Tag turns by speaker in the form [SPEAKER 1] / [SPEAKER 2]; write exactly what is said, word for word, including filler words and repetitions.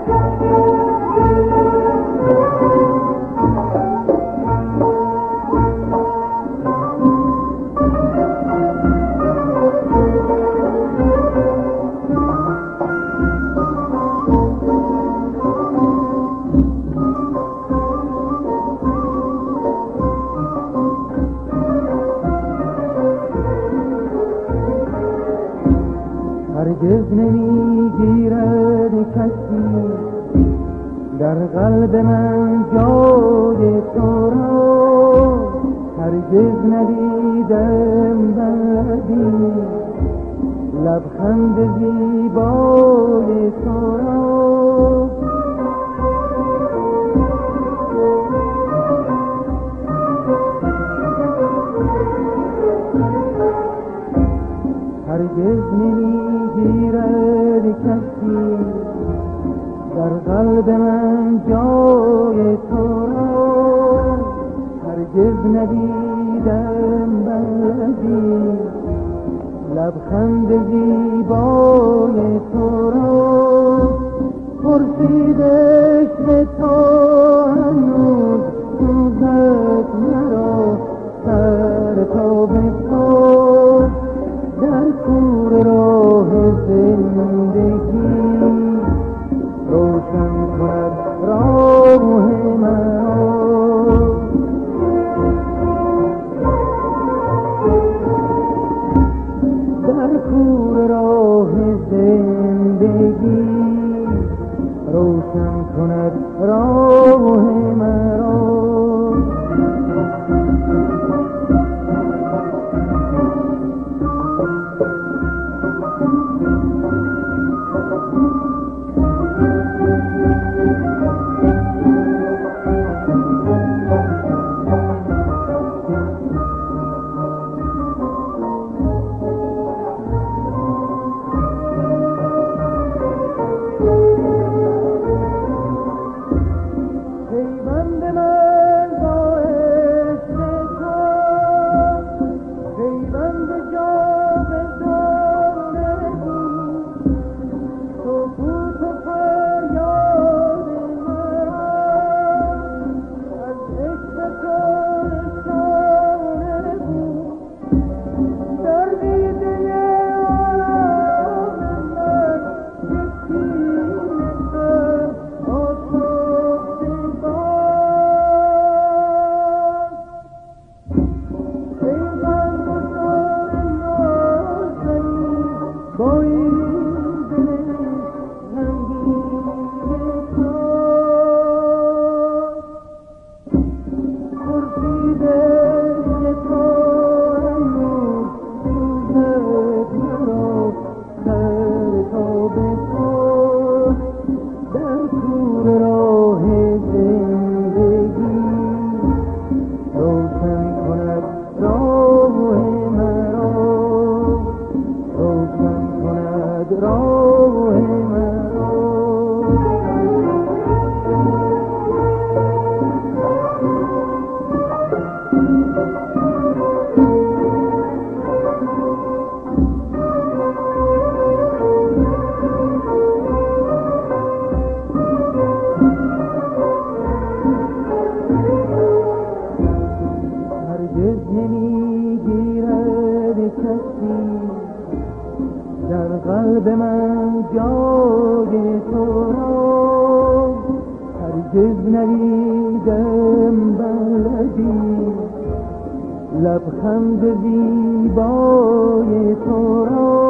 [SPEAKER 1] هرگز نمیگیرد کسی در قلب من جای تو را، هرگز ندیدم بدی لبخند زیبای تو را. هرگز نمیگیرد کسی در قلب من جای تو را، هرگز ندیدم بدی لبخند زیبای تو را. خورشید عشق تو هنوز سوزد مرا سر تا به پا، در کور راه زندگی روشن کند راه مرا. در کور راه زندگی روشن کند راه مرا. در قلب من جای تو را، هرگز ندیدم بلدی لبخند زیبای تو را.